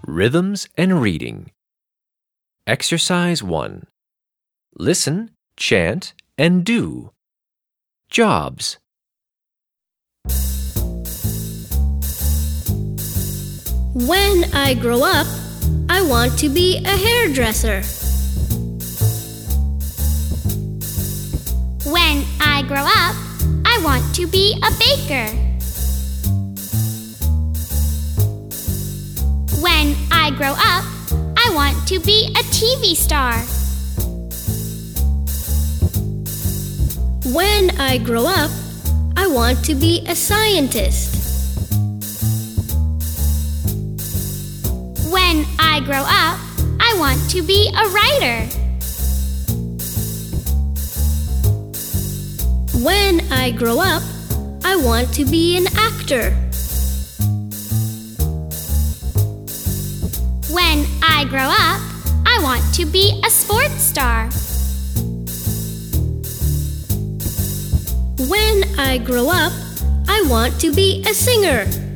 Rhythms and Reading. Exercise 1. Listen, chant, and do. Jobs. When I grow up, I want to be a hairdresser. When I grow up, I want to be a baker. When I grow up, I want to be a TV star. When I grow up, I want to be a scientist. When I grow up, I want to be a writer. When I grow up, I want to be an actor. When I grow up, I want to be a sports star. When I grow up, I want to be a singer.